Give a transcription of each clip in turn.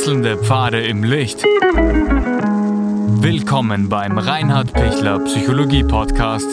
Wechselnde Pfade im Licht. Willkommen beim Reinhard Pichler Psychologie Podcast.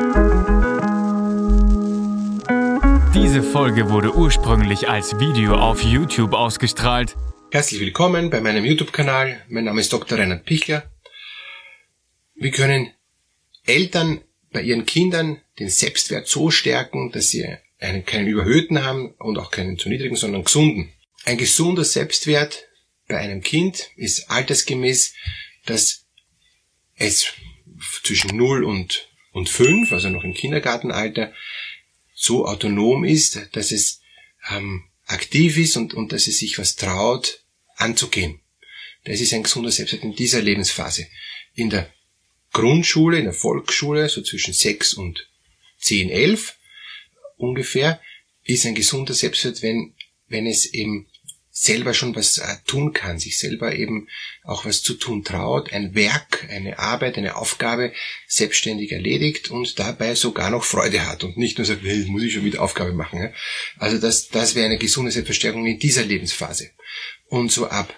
Diese Folge wurde ursprünglich als Video auf YouTube ausgestrahlt. Herzlich willkommen bei meinem YouTube-Kanal. Mein Name ist Dr. Reinhard Pichler. Wie können Eltern bei ihren Kindern den Selbstwert so stärken, dass sie keinen überhöhten haben und auch keinen zu niedrigen, sondern gesunden? Ein gesunder Selbstwert bei einem Kind ist altersgemäß, dass es zwischen 0 und 5, also noch im Kindergartenalter, so autonom ist, dass es aktiv ist und dass es sich was traut, anzugehen. Das ist ein gesunder Selbstwert in dieser Lebensphase. In der Grundschule, in der Volksschule, so zwischen 6 und 10, 11 ungefähr, ist ein gesunder Selbstwert, wenn es eben selber schon was tun kann, sich selber eben auch was zu tun traut, ein Werk, eine Arbeit, eine Aufgabe selbstständig erledigt und dabei sogar noch Freude hat und nicht nur sagt, hey, muss ich schon wieder Aufgabe machen. Ja? Also das wäre eine gesunde Selbstverstärkung in dieser Lebensphase. Und so ab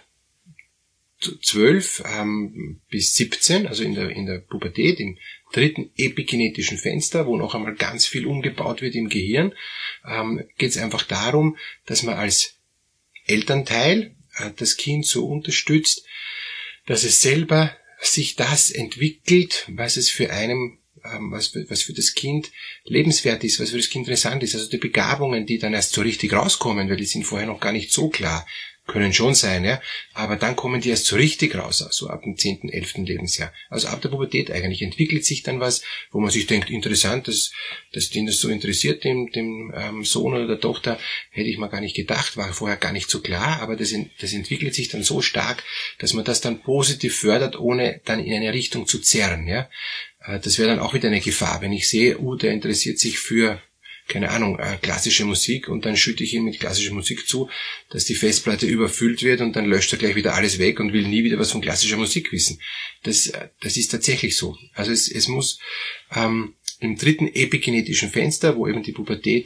12 bis 17, also in der Pubertät, im dritten epigenetischen Fenster, wo noch einmal ganz viel umgebaut wird im Gehirn, geht es einfach darum, dass man als Elternteil das Kind so unterstützt, dass es selber sich das entwickelt, was es für was für das Kind lebenswert ist, was für das Kind interessant ist. Also die Begabungen, die dann erst so richtig rauskommen, weil die sind vorher noch gar nicht so klar, können schon sein, ja, aber dann kommen die erst so richtig raus, so ab dem 10., 11. Lebensjahr. Also ab der Pubertät eigentlich entwickelt sich dann was, wo man sich denkt, interessant, dass den das so interessiert, dem Sohn oder der Tochter, hätte ich mal gar nicht gedacht, war vorher gar nicht so klar, aber das entwickelt sich dann so stark, dass man das dann positiv fördert, ohne dann in eine Richtung zu zerren, ja. Das wäre dann auch wieder eine Gefahr, wenn ich sehe, der interessiert sich für keine Ahnung, klassische Musik und dann schütte ich ihm mit klassischer Musik zu, dass die Festplatte überfüllt wird und dann löscht er gleich wieder alles weg und will nie wieder was von klassischer Musik wissen. Das ist tatsächlich so. Also es muss im dritten epigenetischen Fenster, wo eben die Pubertät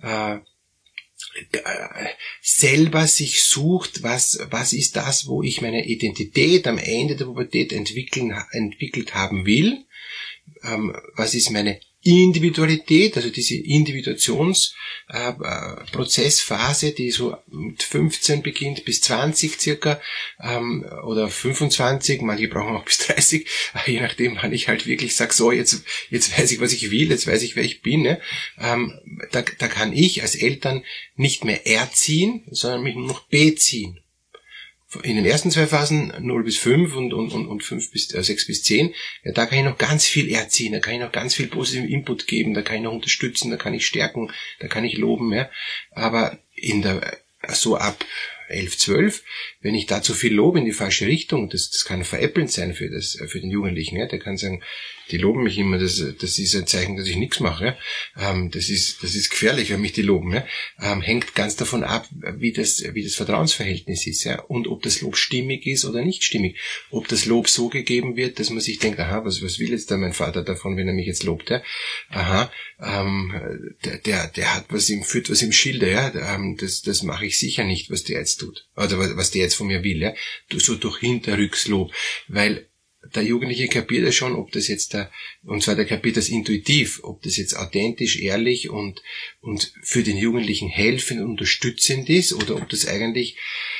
selber sich sucht, was ist das, wo ich meine Identität am Ende der Pubertät entwickelt haben will, was ist meine Individualität, also diese Individuationsprozessphase, die so mit 15 beginnt bis 20 circa, oder 25, manche brauchen auch bis 30, je nachdem, wann ich halt wirklich sage, so, jetzt weiß ich, was ich will, jetzt weiß ich, wer ich bin, ne? Da kann ich als Eltern nicht mehr erziehen, sondern mich nur noch beziehen. In den ersten 2 Phasen, 0 bis 5 und 6 bis 10, ja, da kann ich noch ganz viel erziehen, da kann ich noch ganz viel positiven Input geben, da kann ich noch unterstützen, da kann ich stärken, da kann ich loben, ja. Aber so ab 11, 12, wenn ich da zu viel lobe in die falsche Richtung, das kann veräppelnd sein für den Jugendlichen, ja. Der kann sagen, die loben mich immer, das ist ein Zeichen, dass ich nichts mache, ja. Das ist gefährlich, wenn mich die loben, ja. Hängt ganz davon ab, wie das Vertrauensverhältnis ist, ja. Und ob das Lob stimmig ist oder nicht stimmig. Ob das Lob so gegeben wird, dass man sich denkt, aha, was will jetzt da mein Vater davon, wenn er mich jetzt lobt, ja. Aha, der hat führt was im Schilde, ja. Das mache ich sicher nicht, was der jetzt tut. Oder was der jetzt von mir will, ja. So durch Hinterrückslob. Weil der Jugendliche kapiert ja schon, ob das jetzt und zwar der kapiert das intuitiv, ob das jetzt authentisch, ehrlich und für den Jugendlichen helfend und unterstützend ist oder ob das eigentlich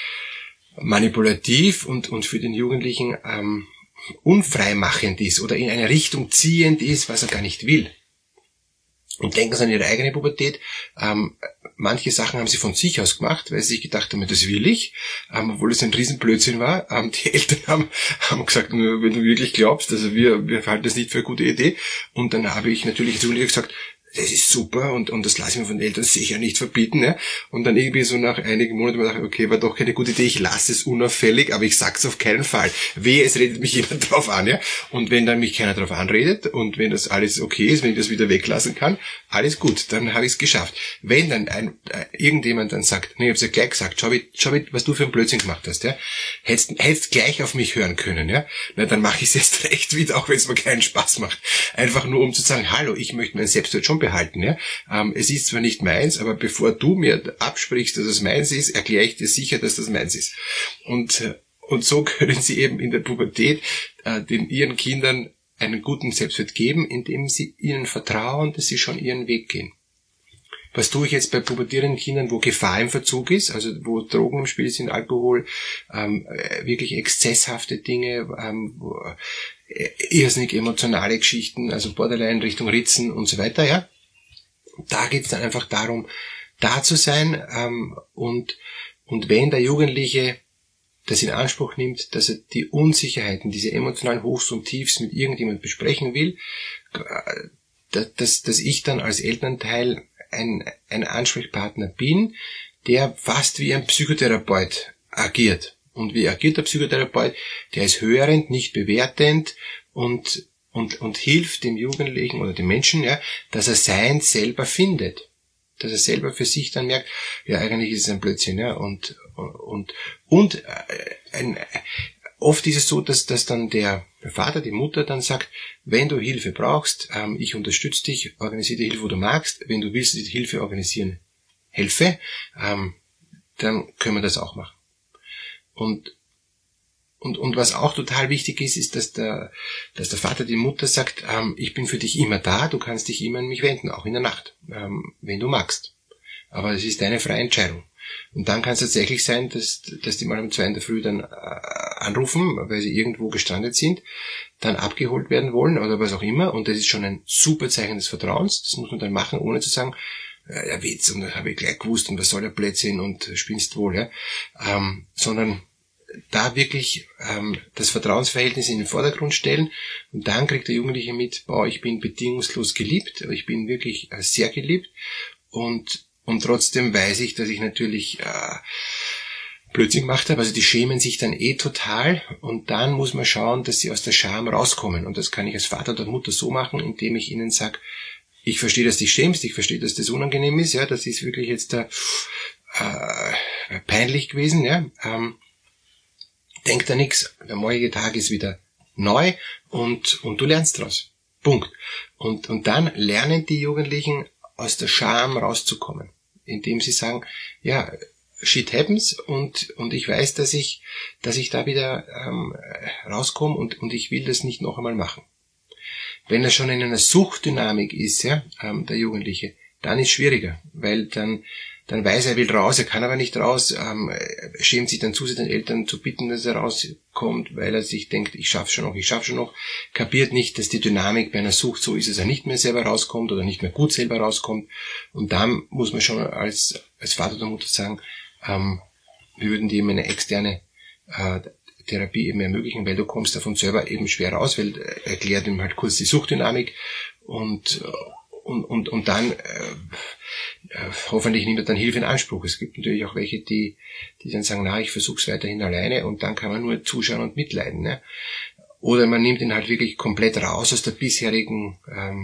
manipulativ und für den Jugendlichen unfreimachend ist oder in eine Richtung ziehend ist, was er gar nicht will. Und denken Sie an Ihre eigene Pubertät. Manche Sachen haben Sie von sich aus gemacht, weil Sie sich gedacht haben, das will ich, obwohl es ein Riesenblödsinn war. Die Eltern haben gesagt, wenn du wirklich glaubst, also wir halten das nicht für eine gute Idee. Und dann habe ich natürlich zu mir gesagt, das ist super und das lasse ich mir von den Eltern sicher nicht verbieten. Ja? Und dann irgendwie so nach einigen Monaten dachte ich, okay, war doch keine gute Idee, ich lasse es unauffällig, aber ich sag's auf keinen Fall. Wehe, es redet mich jemand drauf an. Ja? Und wenn dann mich keiner drauf anredet und wenn das alles okay ist, wenn ich das wieder weglassen kann, alles gut, dann habe ich es geschafft. Wenn dann irgendjemand dann sagt, nee, ich hab's ja gleich gesagt, schau, was du für einen Blödsinn gemacht hast, ja, hättest gleich auf mich hören können, ja, dann mache ich es erst recht wieder, auch wenn es mir keinen Spaß macht. Einfach nur um zu sagen, hallo, ich möchte meinen Selbstwert schon behalten. Ja? Es ist zwar nicht meins, aber bevor du mir absprichst, dass es meins ist, erkläre ich dir sicher, dass das meins ist. Und so können sie eben in der Pubertät ihren Kindern einen guten Selbstwert geben, indem sie ihnen vertrauen, dass sie schon ihren Weg gehen. Was tue ich jetzt bei pubertierenden Kindern, wo Gefahr im Verzug ist, also wo Drogen im Spiel sind, Alkohol, wirklich exzesshafte Dinge, irrsinnig emotionale Geschichten, also Borderline Richtung Ritzen und so weiter, ja. Da geht es dann einfach darum, da zu sein, und wenn der Jugendliche das in Anspruch nimmt, dass er die Unsicherheiten, diese emotionalen Hochs und Tiefs mit irgendjemand besprechen will, dass ich dann als Elternteil ein Ansprechpartner bin, der fast wie ein Psychotherapeut agiert. Und wie agiert der Psychotherapeut? Der ist hörend, nicht bewertend und hilft dem Jugendlichen oder dem Menschen, ja, dass er sein selber findet. Dass er selber für sich dann merkt, ja, eigentlich ist es ein Blödsinn, ja, oft ist es so, dass dann der Vater, die Mutter dann sagt, wenn du Hilfe brauchst, ich unterstütze dich, organisiere die Hilfe, wo du magst, wenn du willst, die Hilfe organisieren, helfe, dann können wir das auch machen. Und was auch total wichtig ist, dass der Vater, die Mutter sagt, ich bin für dich immer da, du kannst dich immer an mich wenden, auch in der Nacht, wenn du magst. Aber es ist deine freie Entscheidung. Und dann kann es tatsächlich sein, dass die mal um 2 in der Früh dann anrufen, weil sie irgendwo gestrandet sind, dann abgeholt werden wollen oder was auch immer. Und das ist schon ein super Zeichen des Vertrauens. Das muss man dann machen, ohne zu sagen, ja Witz, und das habe ich gleich gewusst und was soll der Blödsinn und spinnst wohl, ja. Sondern da wirklich das Vertrauensverhältnis in den Vordergrund stellen, und dann kriegt der Jugendliche mit, ich bin bedingungslos geliebt, ich bin wirklich sehr geliebt, und trotzdem weiß ich, dass ich natürlich Blödsinn gemacht habe, also die schämen sich dann total, und dann muss man schauen, dass sie aus der Scham rauskommen, und das kann ich als Vater oder Mutter so machen, indem ich ihnen sage, ich verstehe, dass du dich schämst, ich verstehe, dass das unangenehm ist, ja, das ist wirklich jetzt peinlich gewesen, ja, denk da nix, der morgige Tag ist wieder neu, und du lernst draus. Punkt. Und dann lernen die Jugendlichen aus der Scham rauszukommen, indem sie sagen, ja, shit happens, und ich weiß, dass ich da wieder rauskomme, und ich will das nicht noch einmal machen. Wenn er schon in einer Suchtdynamik ist, ja, der Jugendliche, dann ist es schwieriger, weil dann weiß er will raus, er kann aber nicht raus, schämt sich dann zu sehr, den Eltern zu bitten, dass er rauskommt, weil er sich denkt, ich schaff's schon noch, kapiert nicht, dass die Dynamik bei einer Sucht so ist, dass er nicht mehr selber rauskommt oder nicht mehr gut selber rauskommt, und dann muss man schon als Vater oder Mutter sagen, wir würden dir eine externe Therapie eben ermöglichen, weil du kommst davon selber eben schwer raus, weil erklärt ihm halt kurz die Suchtdynamik, und dann hoffentlich nimmt er dann Hilfe in Anspruch. Es gibt natürlich auch welche, die dann sagen, ich versuch's weiterhin alleine, und dann kann man nur zuschauen und mitleiden. Ne? Oder man nimmt ihn halt wirklich komplett raus aus der bisherigen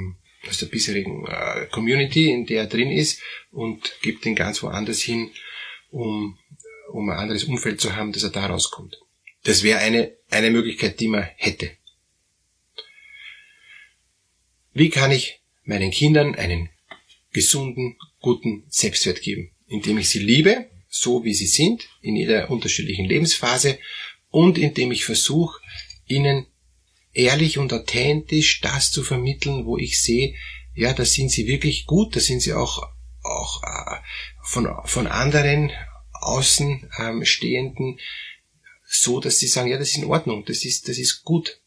Community, in der er drin ist, und gibt ihn ganz woanders hin, um ein anderes Umfeld zu haben, dass er da rauskommt. Das wäre eine Möglichkeit, die man hätte. Wie kann ich meinen Kindern einen gesunden, guten Selbstwert geben? Indem ich sie liebe, so wie sie sind, in jeder unterschiedlichen Lebensphase, und indem ich versuche, ihnen ehrlich und authentisch das zu vermitteln, wo ich sehe, ja, da sind sie wirklich gut, da sind sie auch von anderen Außenstehenden so, dass sie sagen, ja, das ist in Ordnung, das ist gut,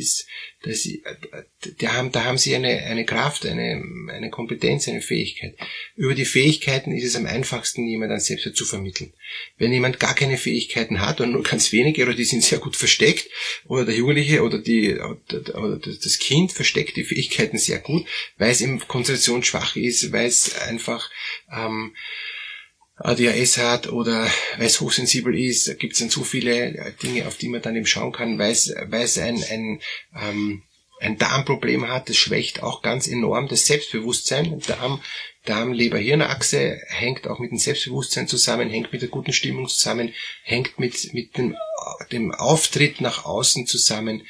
da haben sie eine Kraft, eine Kompetenz, eine Fähigkeit. Über die Fähigkeiten ist es am einfachsten, jemand selbst zu vermitteln. Wenn jemand gar keine Fähigkeiten hat, oder nur ganz wenige, oder die sind sehr gut versteckt, oder der Jugendliche oder das Kind versteckt die Fähigkeiten sehr gut, weil es eben konzentrationsschwach ist, weil es einfach ADHS hat oder weil es hochsensibel ist, da gibt es dann so viele Dinge, auf die man dann eben schauen kann, weil es ein Darmproblem hat, das schwächt auch ganz enorm das Selbstbewusstsein. Darm-Leber-Hirn-Achse hängt auch mit dem Selbstbewusstsein zusammen, hängt mit der guten Stimmung zusammen, hängt mit dem Auftritt nach außen zusammen.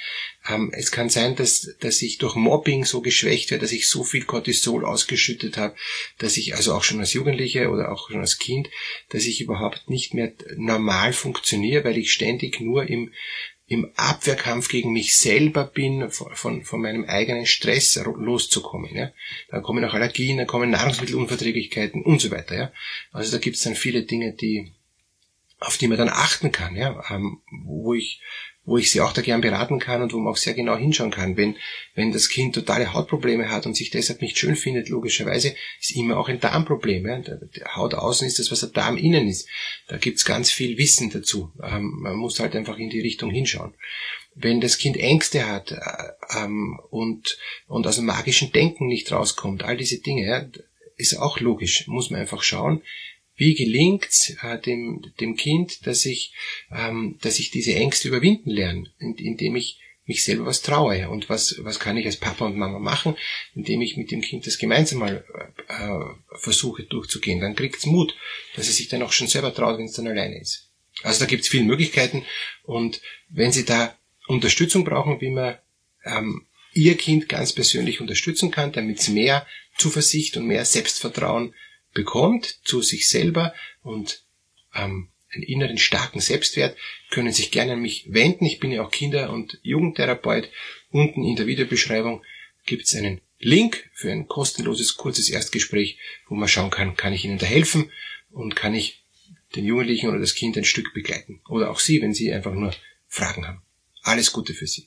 Es kann sein, dass ich durch Mobbing so geschwächt werde, dass ich so viel Cortisol ausgeschüttet habe, dass ich also auch schon als Jugendliche oder auch schon als Kind, dass ich überhaupt nicht mehr normal funktioniere, weil ich ständig nur im Abwehrkampf gegen mich selber bin, von meinem eigenen Stress loszukommen. Ja. Dann kommen auch Allergien, dann kommen Nahrungsmittelunverträglichkeiten und so weiter. Ja. Also da gibt es dann viele Dinge, auf die man dann achten kann, ja, wo ich sie auch da gern beraten kann und wo man auch sehr genau hinschauen kann. Wenn das Kind totale Hautprobleme hat und sich deshalb nicht schön findet, logischerweise, ist immer auch ein Darmproblem. Ja. Der Haut außen ist das, was der Darm innen ist. Da gibt's ganz viel Wissen dazu. Man muss halt einfach in die Richtung hinschauen. Wenn das Kind Ängste hat und aus dem magischen Denken nicht rauskommt, all diese Dinge, ja, ist auch logisch. Muss man einfach schauen, wie gelingt's dem Kind, dass ich diese Ängste überwinden lerne, indem ich mich selber was traue. Und was kann ich als Papa und Mama machen, indem ich mit dem Kind das gemeinsam mal versuche durchzugehen. Dann kriegt's Mut, dass es sich dann auch schon selber traut, wenn es dann alleine ist. Also da gibt's viele Möglichkeiten. Und wenn Sie da Unterstützung brauchen, wie man Ihr Kind ganz persönlich unterstützen kann, damit es mehr Zuversicht und mehr Selbstvertrauen bekommt zu sich selber und einen inneren starken Selbstwert, können sich gerne an mich wenden. Ich bin ja auch Kinder- und Jugendtherapeut. Unten in der Videobeschreibung gibt es einen Link für ein kostenloses, kurzes Erstgespräch, wo man schauen kann ich Ihnen da helfen und kann ich den Jugendlichen oder das Kind ein Stück begleiten. Oder auch Sie, wenn Sie einfach nur Fragen haben. Alles Gute für Sie.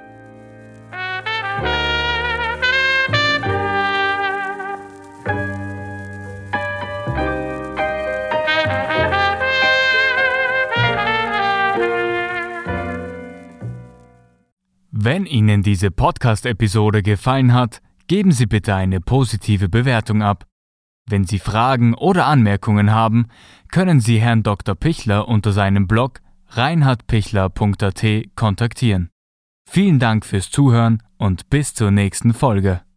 Wenn Ihnen diese Podcast-Episode gefallen hat, geben Sie bitte eine positive Bewertung ab. Wenn Sie Fragen oder Anmerkungen haben, können Sie Herrn Dr. Pichler unter seinem Blog reinhardpichler.at kontaktieren. Vielen Dank fürs Zuhören und bis zur nächsten Folge.